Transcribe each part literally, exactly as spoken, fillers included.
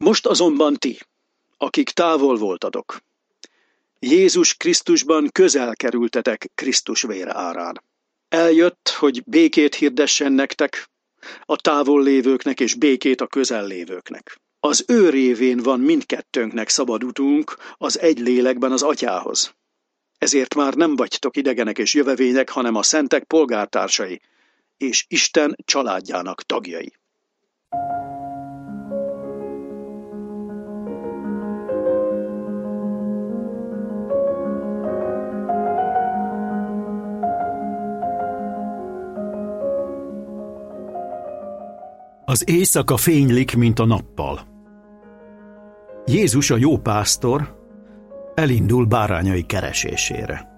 Most azonban ti, akik távol voltatok, Jézus Krisztusban közel kerültetek Krisztus vére árán. Eljött, hogy békét hirdessen nektek, a távol lévőknek és békét a közel lévőknek. Az ő révén van mindkettőnknek szabad utunk az egy lélekben az Atyához. Ezért már nem vagytok idegenek és jövevények, hanem a szentek polgártársai, és Isten családjának tagjai. Az éjszaka fénylik, mint a nappal. Jézus, a jó pásztor, elindul bárányai keresésére.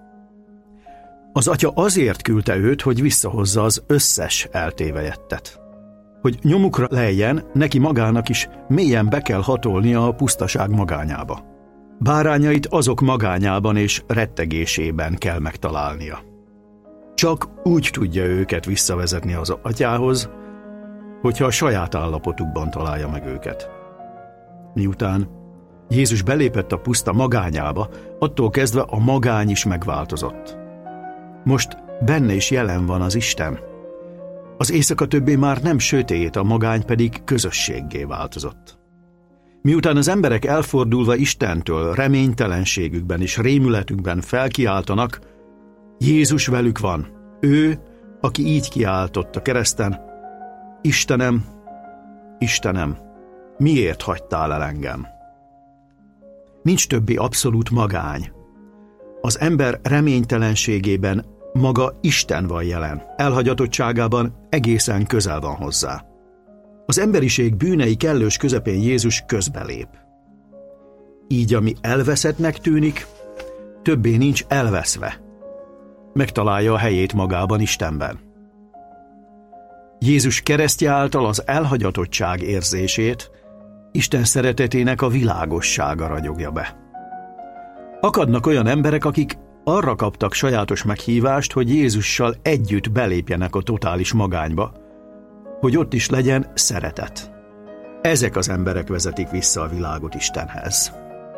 Az Atya azért küldte őt, hogy visszahozza az összes eltévejettet. Hogy nyomukra lejjen, neki magának is mélyen be kell hatolnia a pusztaság magányába. Bárányait azok magányában és rettegésében kell megtalálnia. Csak úgy tudja őket visszavezetni az Atyához, hogyha a saját állapotukban találja meg őket. Miután Jézus belépett a puszta magányába, attól kezdve a magány is megváltozott. Most benne is jelen van az Isten. Az éjszaka többé már nem sötét, a magány pedig közösséggé változott. Miután az emberek elfordulva Istentől reménytelenségükben és rémületükben felkiáltanak, Jézus velük van, ő, aki így kiáltott a kereszten: Istenem, Istenem, miért hagytál el engem? Nincs többi abszolút magány. Az ember reménytelenségében maga Isten van jelen, elhagyatottságában egészen közel van hozzá. Az emberiség bűnei kellős közepén Jézus közbelép. Így ami elveszettnek tűnik, többé nincs elveszve. Megtalálja a helyét magában, Istenben. Jézus keresztje által az elhagyatottság érzését Isten szeretetének a világossága ragyogja be. Akadnak olyan emberek, akik arra kaptak sajátos meghívást, hogy Jézussal együtt belépjenek a totális magányba, hogy ott is legyen szeretet. Ezek az emberek vezetik vissza a világot Istenhez.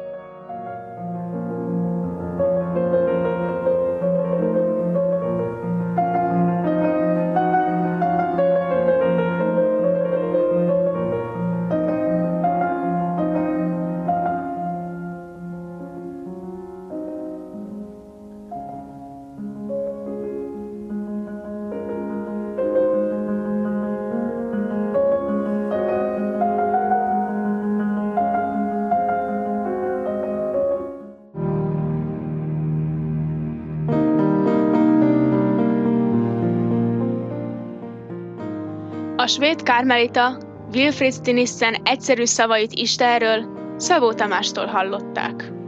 A svéd kármelita Wilfrid Stinissen egyszerű szavait Istenről Szabó Tamástól hallották.